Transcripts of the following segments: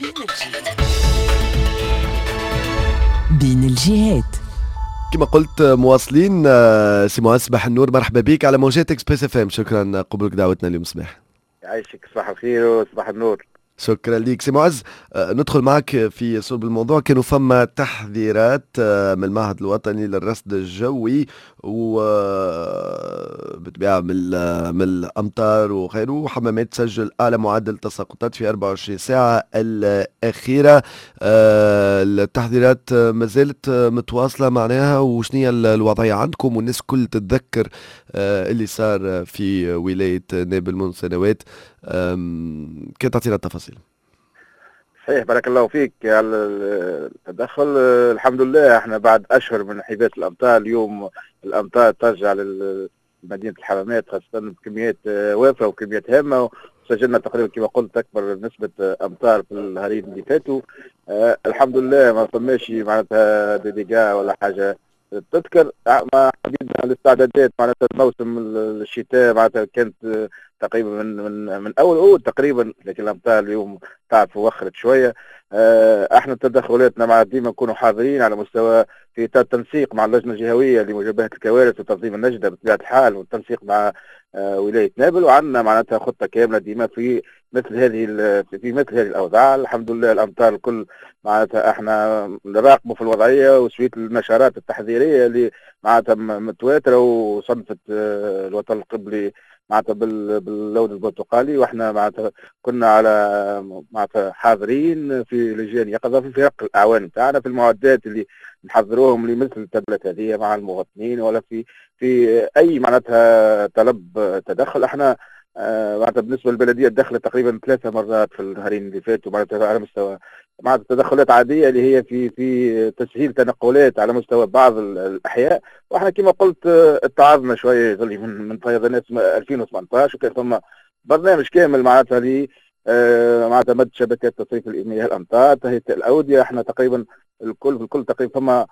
بين الجهات. كما قلت مواصلين. سي معز صباح النور، مرحبا بك على موجات اكسبريس اف ام. شكرا قبولك دعوتنا اليوم صباح. يعيشك، صباح الخير وصباح النور. شكرا ليك سي معز. ندخل معك في صلب الموضوع. كانوا فما تحذيرات من المعهد الوطني للرصد الجوي وبالطبيعة من الأمطار وغيره، وحمامات تسجل أعلى معدل تساقطات في 24 ساعة الأخيرة. التحذيرات ما زالت متواصلة معناها، وشنية الوضعية عندكم والناس كل تتذكر اللي صار في ولاية نابل منذ سنوات. كي تعطينا التفاصيل. صحيح، بارك الله فيك على التدخل. الحمد لله احنا بعد اشهر من انحباس الامطار، اليوم الامطار ترجع لمدينه الحمامات خاصه بكميات وافره وكميات هامه، وسجلنا تقريبا كما قلت اكبر نسبه امطار في النهارين اللي فاتوا. الحمد لله ما فماش معناتها ديجا ولا حاجه تذكر. ما حددنا الاستعدادات معناتها موسم الشتاء معناتها كانت تقريبا من اول اول تقريبا، لكن الامطار اليوم تعرف وخرت شويه. احنا تدخلاتنا مع ديما نكونوا حاضرين على مستوى في التنسيق مع اللجنه الجهويه لمواجهه الكوارث وتنظيم النجده بطبيعه الحال، والتنسيق مع ولايه نابل، وعندنا معناتها خطه كامله ديما في مثل هذه الاوضاع. الحمد لله الامطار الكل معناتها احنا نراقبوا في الوضعيه، وسويت النشرات التحذيريه اللي معناتها متواتره وصنفت الوطن القبلي معناتها باللون البرتقالي، واحنا معناتها كنا على معناتها حاضرين في لجان يقظه في فرق الاعوان نتاعنا في المعدات اللي نحضروهم لمثل التبلات هذه مع المواطنين، ولا في اي معناتها طلب تدخل. احنا معناتها بالنسبه للبلديه دخلت تقريبا 3 مرات في النهارين اللي فاتوا معناتها على مستوى معناتها تدخلات عاديه اللي هي في تسهيل تنقلات على مستوى بعض الاحياء. واحنا كما قلت اتعظنا شويه من فيضانات 2018، وكان ثم برنامج كامل معناتها ل معناتها مد شبكات تصريف المياه الامطار، تهيئه الاوديه. احنا تقريبا الكل تقريبا ثم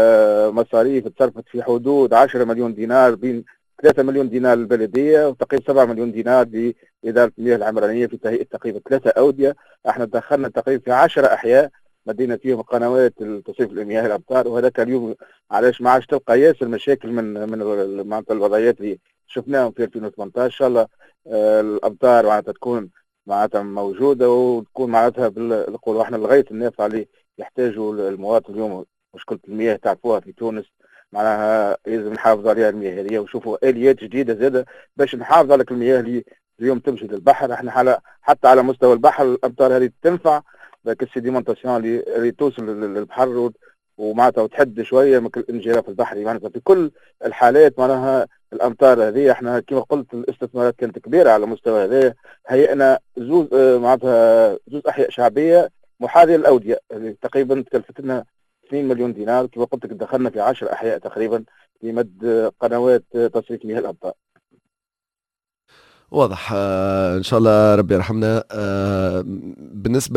مصاريف تصرفت في حدود 10 مليون دينار، بين 3 مليون دينار للبلديه وتقريبا 7 مليون دينار لاداره المياه العمرانيه في تهيئه تقريبا 3 اوديه. احنا دخلنا تقريبا في 10 احياء مدينا فيهم قنوات تصريف المياه الامطار، وهذاك اليوم علاش ما عادش تلقى ياسر مشاكل من معناتها الوضعيات اللي شفناهم في 2018. ان شاء الله الامطار معناتها تكون معناتها موجوده، وتكون معناتها نقولوا احنا لغايه النافع اللي يحتاجوا المواطن. اليوم مشكله المياه تعرفوها في تونس معناها لازم نحافظ عليها المياه هذه، وشوفوا اليات جديده زاده باش نحافظ على المياه اللي اليوم تمشي للبحر. احنا حتى على مستوى البحر الامطار هذه تنفع باك السيديمونتاسيون اللي توصل للبحر ومعناتها وتحد شويه من الانجراف البحري. معناتها في كل الحالات معناها الامطار هذه احنا كما قلت الاستثمارات كانت كبيره على مستوى هذا. هيئنا زوز معناتها زوز احياء شعبيه محاذيه للاوديه اللي تقريبا تكلفت لنا 2 مليون دينار. كما قلت لك دخلنا في 10 احياء تقريبا لمد قنوات تصريف مياه الامطار. واضح. ان شاء الله ربي يرحمنا. بالنسبه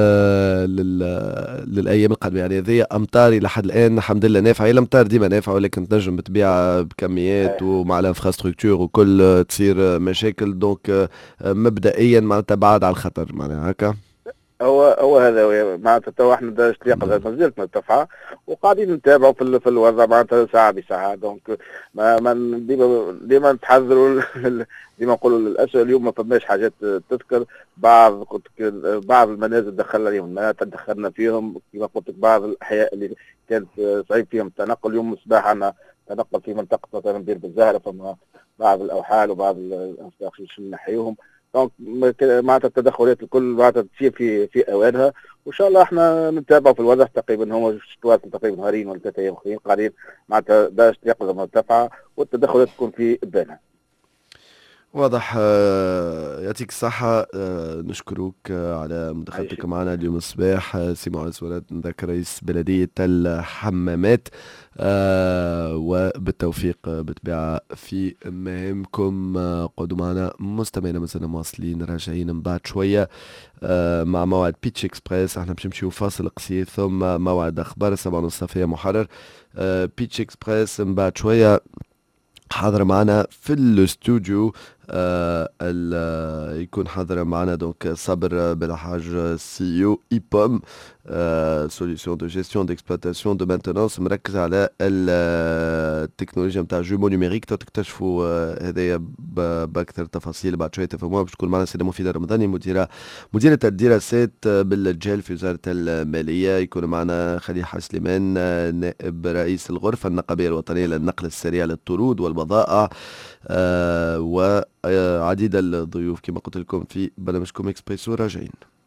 للايام القادمه، يعني هذه امطاري لحد الان الحمد لله نافعه. هي الامطار ديما نافعه، ولكن تنجم بتبيع بكميات ومع الانفراستركتور وكل تصير مشاكل. دونك مبدئيا معناتها بعد على الخطر معناها هكا. هو هذا معناتها تو احنا درجه اليقظه ما زالت مرتفعه، وقاعدين نتابعوا في الوضع معناتها ساعه بساعه. دونك ما ديما نتحذروا ديما نقولوا للاسف اليوم ما فماش حاجات تذكر. بعض المنازل دخلنا اليوم الماء تدخلنا فيهم كما قلت لك. بعض الاحياء اللي كانت صعيب فيهم التنقل اليوم الصباح عندنا تنقل في منطقه مثلا بير بالزهره، فما بعض الاوحال وبعض الانفراستراكشر نحيوهم. دونك معناتها التدخلات الكل معناتها تصير في اوانها، وان شاء الله احنا نتابعوا في الوضع. تقريبا هو تواصل تقريبا نهارين ولا 3 ايام اخرين قاعدين معناتها درجه اليقظه مرتفعه والتدخلات تكون في ابانها. واضح. يعطيك الصحة. نشكرك على مداخلتك معنا اليوم الصباح. سي معز ولد نذكر رئيس بلدية الحمامات. وبالتوفيق بالطبيعة في مهامكم. قعدوا معنا مستمعينا، مازلنا مواصلين راجعين من بعد شوية مع موعد بيتش اكسبريس. احنا باش نمشيو فاصل قصير ثم موعد اخبار 7:30 فيها محرر. بيتش اكسبريس من بعد شوية حاضر معنا في الاستوديو يكون حاضر معنا دونك صابر بالحاج سي او ايبوم، سوليسيون دو جيستيون ديكسبلواتاسيون دو مانتونونس، مركز على التكنولوجيا نتاع جومو نيميريك. تكتشفوا هذايا باكثر تفاصيل بعد شويه تفهموها. باش تكون معنا السيده مفيده رمضاني، مديرة الدراسات بالجيل في وزارة المالية. يكون معنا خليل سليمان، نائب رئيس الغرفة النقابية الوطنية للنقل السريع للطرود والبضائع، وعديد الضيوف كما قلت لكم في برنامجكم اكسبريسو راجعين.